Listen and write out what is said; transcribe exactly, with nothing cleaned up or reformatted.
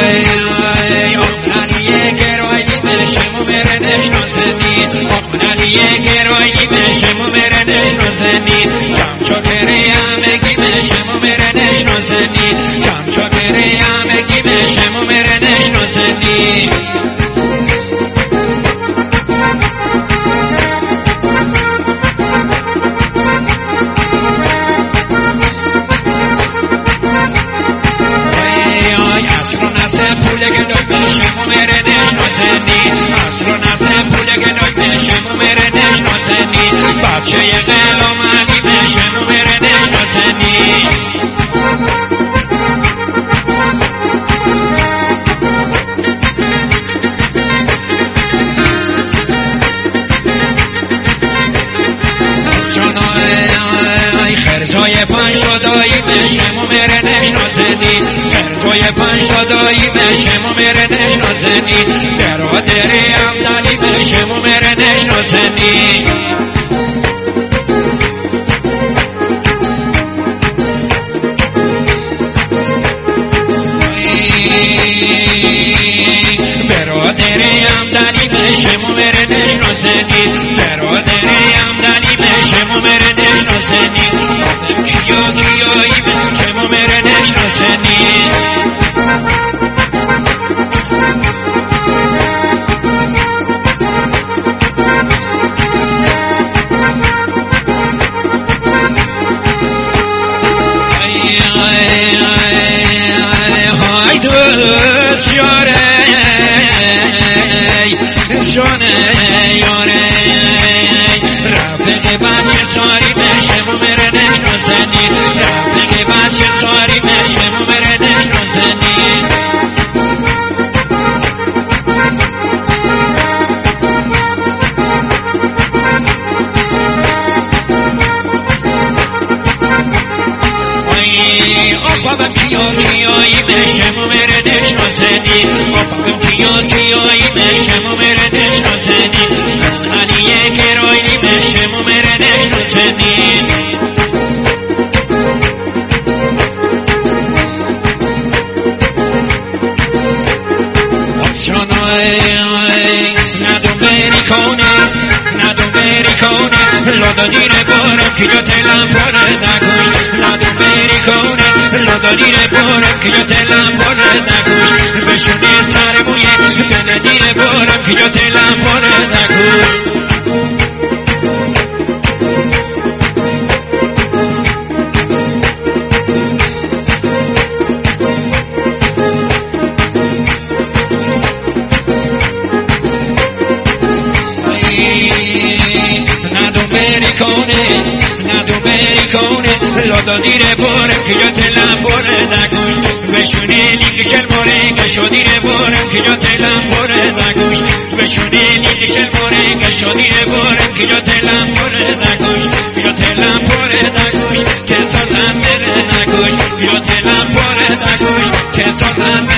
آخرانیه گروی دلشم و میره نشناسنی آخرانیه گروی دلشم و میره نشناسنی کم چکره همگی دلشم و میره نشناسنی کم چکره همگی دلشم و میره نشناسنی بچه غلام علی بشم و بره نشناسنی خرزای پنج شدایی بشم و بره نشناسنی خرزای پنج شدایی بشم و بره نشناسنی برادری عبدالی بشم و بره نشناسنی برادری عبدالی بشم و بره نشناسنی برادری عبدالی بشم و بره نشناسنی کیا کیایی بشم و بره نشناسنی جانه یاره رفیق بچه ساری بشم و بره نشناسنی رفیق بچه ساری بشم و بره نشناسنی آفاقم کیا کیایی بشم و بره نشناسنی آفاقم کیا کیایی بشم و بره نشناسنی علیه گرایی بشم و بره نشناسنی ندون بری کنه ندون بری کنه لادا دیره بارم که یا تلم باره نگوش ندون بری کنه لادا دیره بارم که یا تلم باره نگوش بشونه سر مویه بنه دیره بارم که یا تلم باره نگوش ندون بری کنه ندون بری کنه لادا دیره بارم که یا تلم باره نگوش بشونه لیگشل باره گشو دیره بارم که یا تلم باره نگوش بشونه لیگشل باره گشو دیره بارم که یا تلم باره نگوش یا تلم باره نگوش که سازم بره نگوش یا تلم باره نگوش که سازم